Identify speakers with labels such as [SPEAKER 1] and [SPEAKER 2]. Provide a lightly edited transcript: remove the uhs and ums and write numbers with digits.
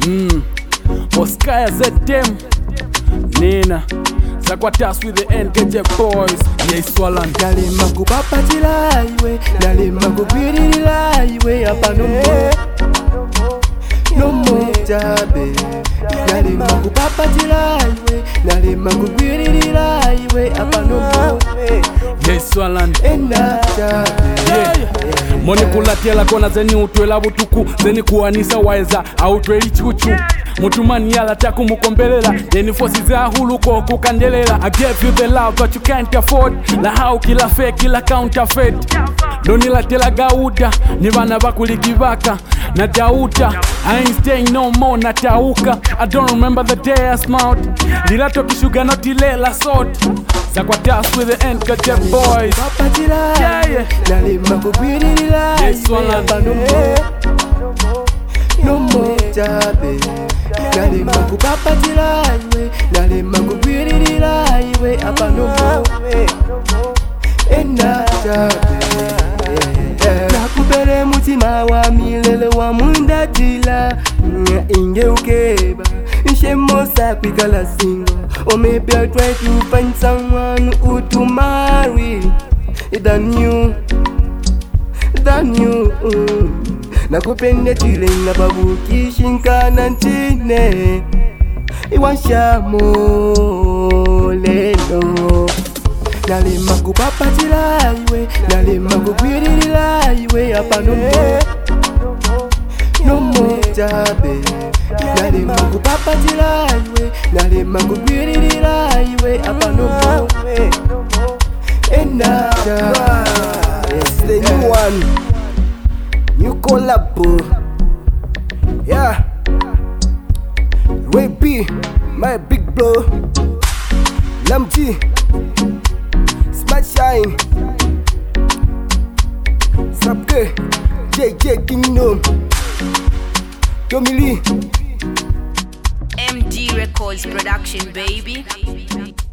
[SPEAKER 1] Oskaya ZM Nina Zakwatas with the NKJ boys. Yes, Swalan.
[SPEAKER 2] Nalema kupapatila iwe, nalema kupirila iwe, apa no more, no more jabe. Nalema kupapatila iwe, nalema kupirila iwe, apa no more.
[SPEAKER 1] Yes, Swalan.
[SPEAKER 2] Ena jabe.
[SPEAKER 1] Moni kulatela kona zeni utwela butuku, zeni kuanisa waeza autwe ichuchu. Mutumani yala taku mukombelela, yeni fosi za hulu ko kukandelela. I gave you the love but you can't afford. La hau kila fake kila counterfeit. Doni la tela gauda, ni bana bakuligibaka na dauta. I ain't staying no more na tauka. I don't remember the day I smiled. Lilato kishuga not ilela sort. Zakwatas with the NKJ boys.
[SPEAKER 2] Yeah. Nalema kupirila iwe, apa no more, no more jabe. Nalema kupapatila iwe, nalema kupirila iwe, apa no more. Ena jabe. Nakubere mutima wa milele wa munda jila. Inge ukeba Shemosa kwikala single. Or maybe I'll try to find someone who to marry than you. Nakupende chile na babuki shinkana ntine Iwashamo lelo. Nalema kupapatila iwe, nalema kupirila iwe, apa no more, no more jabe. Nalema kupapatila iwe, nalema kupirila iwe, apa no more. Ena jabe.
[SPEAKER 3] It's the new one, new collab, yeah. Ray B, my big bro, Lam G, Smart Shine, Sapke, JJ Kingdom, Tommy Lee,
[SPEAKER 4] MD Records production, baby.